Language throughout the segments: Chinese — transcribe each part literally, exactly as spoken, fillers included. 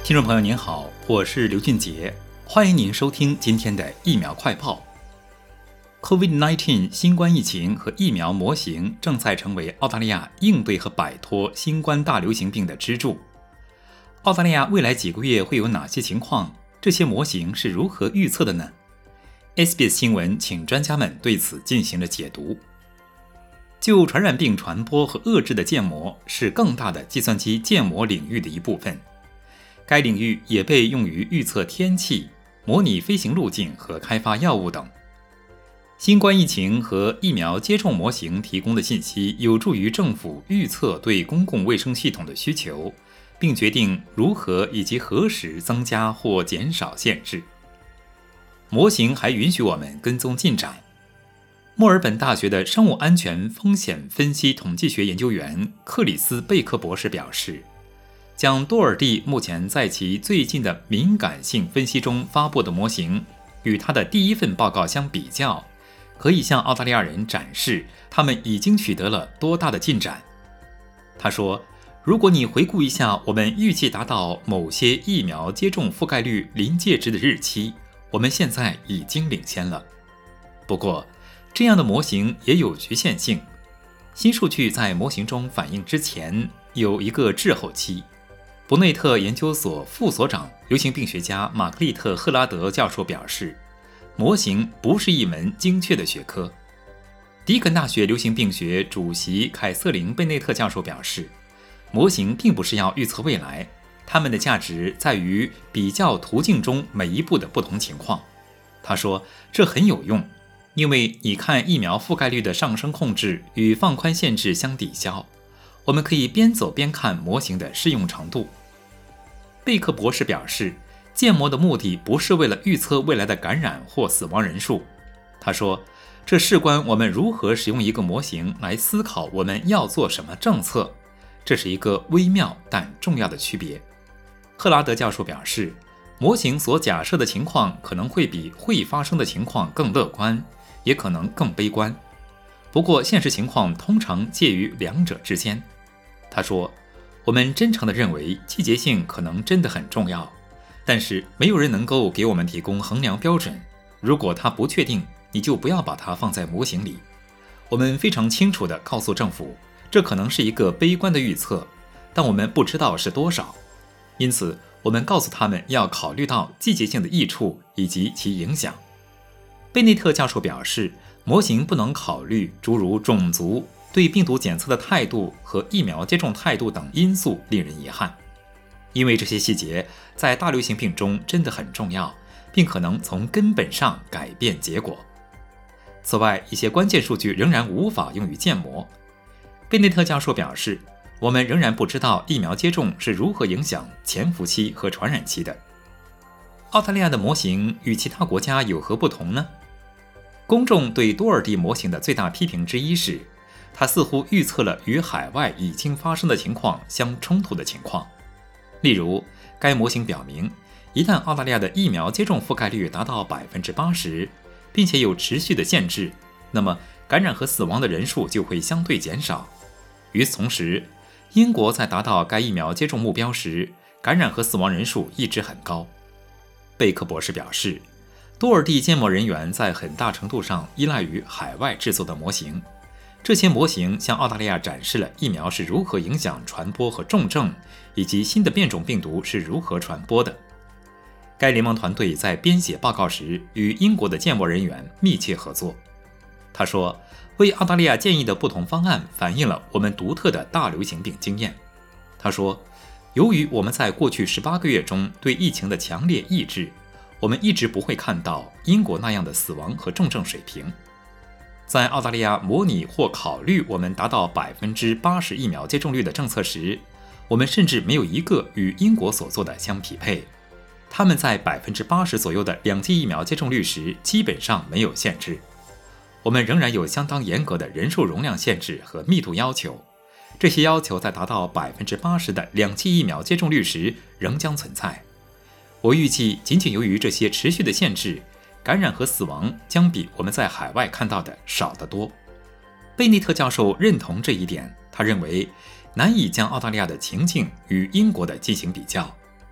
听众朋友您好，我是刘俊杰，欢迎您收听今天的疫苗快报。COVID 十九 新冠疫情和疫苗模型正在成为澳大利亚应对和摆脱新冠大流行病的支柱。澳大利亚未来几个月会有哪些情况？这些模型是如何预测的呢？ S B S 新闻请专家们对此进行了解读。就传染病传播和遏制的建模是更大的计算机建模领域的一部分。该领域也被用于预测天气、模拟飞行路径和开发药物等。新冠疫情和疫苗接种模型提供的信息有助于政府预测对公共卫生系统的需求，并决定如何以及何时增加或减少限制。模型还允许我们跟踪进展。墨尔本大学的生物安全风险分析统计学研究员克里斯·贝克博士表示，将多尔蒂目前在其最近的敏感性分析中发布的模型与他的第一份报告相比较，可以向澳大利亚人展示他们已经取得了多大的进展。他说，如果你回顾一下我们预计达到某些疫苗接种覆盖率临界值的日期，我们现在已经领先了。不过，这样的模型也有局限性。新数据在模型中反映之前有一个滞后期。伯内特研究所副所长、流行病学家玛格丽特·赫拉德教授表示，模型不是一门精确的学科。迪肯大学流行病学主席凯瑟琳·贝内特教授表示，模型并不是要预测未来，它们的价值在于比较途径中每一步的不同情况。他说，这很有用，因为你看疫苗覆盖率的上升控制与放宽限制相抵消。我们可以边走边看模型的适用程度。贝克博士表示，建模的目的不是为了预测未来的感染或死亡人数。他说，这事关我们如何使用一个模型来思考我们要做什么政策，这是一个微妙但重要的区别。赫拉德教授表示，模型所假设的情况可能会比会发生的情况更乐观，也可能更悲观。不过现实情况通常介于两者之间。他说，我们真诚地认为季节性可能真的很重要，但是没有人能够给我们提供衡量标准。如果它不确定，你就不要把它放在模型里。我们非常清楚地告诉政府，这可能是一个悲观的预测，但我们不知道是多少。因此，我们告诉他们要考虑到季节性的益处以及其影响。贝内特教授表示，模型不能考虑诸如种族、对病毒检测的态度和疫苗接种态度等因素，令人遗憾，因为这些细节在大流行病中真的很重要，并可能从根本上改变结果。此外，一些关键数据仍然无法用于建模。贝内特教授表示，我们仍然不知道疫苗接种是如何影响潜伏期和传染期的。澳大利亚的模型与其他国家有何不同呢？公众对多尔蒂模型的最大批评之一是，它似乎预测了与海外已经发生的情况相冲突的情况。例如，该模型表明，一旦澳大利亚的疫苗接种覆盖率达到 百分之八十， 并且有持续的限制，那么感染和死亡的人数就会相对减少。与此同时，英国在达到该疫苗接种目标时，感染和死亡人数一直很高。贝克博士表示，多尔蒂建模人员在很大程度上依赖于海外制作的模型。这些模型向澳大利亚展示了疫苗是如何影响传播和重症，以及新的变种病毒是如何传播的。该联盟团队在编写报告时与英国的建模人员密切合作。他说，为澳大利亚建议的不同方案反映了我们独特的大流行病经验。他说，由于我们在过去十八个月中对疫情的强烈抑制，我们一直不会看到英国那样的死亡和重症水平。在澳大利亚模拟或考虑我们达到 百分之八十 疫苗接种率的政策时，我们甚至没有一个与英国所做的相匹配。他们在 百分之八十 左右的两剂疫苗接种率时基本上没有限制。我们仍然有相当严格的人数容量限制和密度要求，这些要求在达到 百分之八十 的两剂疫苗接种率时仍将存在。我预计仅仅由于这些持续的限制，感染和死亡将比我们在海外看到的少得多。贝内特教授认同这一点，他认为难以将澳大利亚的情境与英国的进行比较。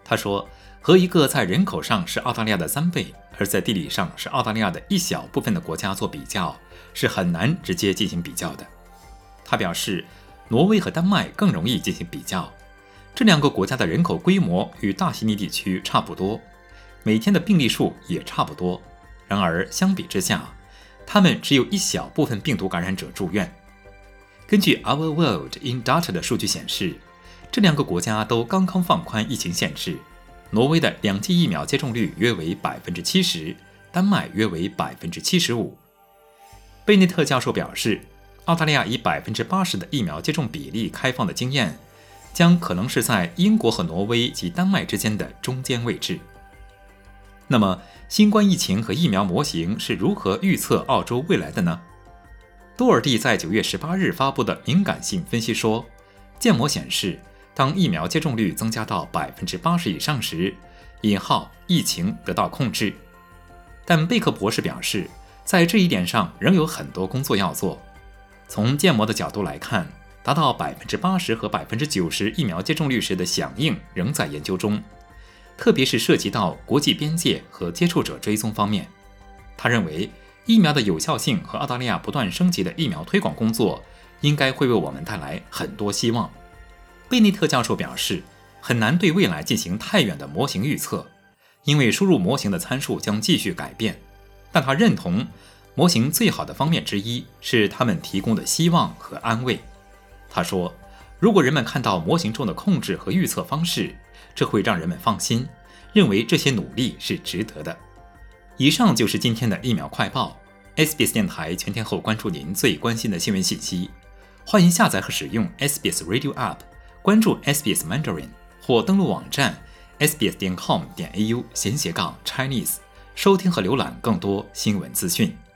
他说，和一个在人口上是澳大利亚的三倍，而在地理上是澳大利亚的一小部分的国家做比较，是很难直接进行比较的。他表示，挪威和丹麦更容易进行比较，这两个国家的人口规模与大悉尼地区差不多，每天的病例数也差不多。然而相比之下，他们只有一小部分病毒感染者住院。根据 Our World in Data 的数据显示，这两个国家都刚刚放宽疫情限制。挪威的两剂疫苗接种率约为 百分之七十， 丹麦约为 百分之七十五。 贝内特教授表示，澳大利亚以 百分之八十 的疫苗接种比例开放的经验，将可能是在英国和挪威及丹麦之间的中间位置。那么，新冠疫情和疫苗模型是如何预测澳洲未来的呢？多尔蒂在九月十八日发布的敏感性分析说，建模显示，当疫苗接种率增加到 百分之八十 以上时，引号疫情得到控制。但贝克博士表示，在这一点上仍有很多工作要做。从建模的角度来看，达到 百分之八十 和 百分之九十 疫苗接种率时的响应仍在研究中，特别是涉及到国际边界和接触者追踪方面。他认为，疫苗的有效性和澳大利亚不断升级的疫苗推广工作应该会为我们带来很多希望。贝内特教授表示，很难对未来进行太远的模型预测，因为输入模型的参数将继续改变。但他认同，模型最好的方面之一是他们提供的希望和安慰。他说，如果人们看到模型中的控制和预测方式，这会让人们放心，认为这些努力是值得的。以上就是今天的疫苗快报。S B S 电台全天候关注您最关心的新闻信息，欢迎下载和使用 S B S Radio App， 关注 S B S Mandarin 或登录网站 s b s 点 com 点 a u 闲斜杠 Chinese， 收听和浏览更多新闻资讯。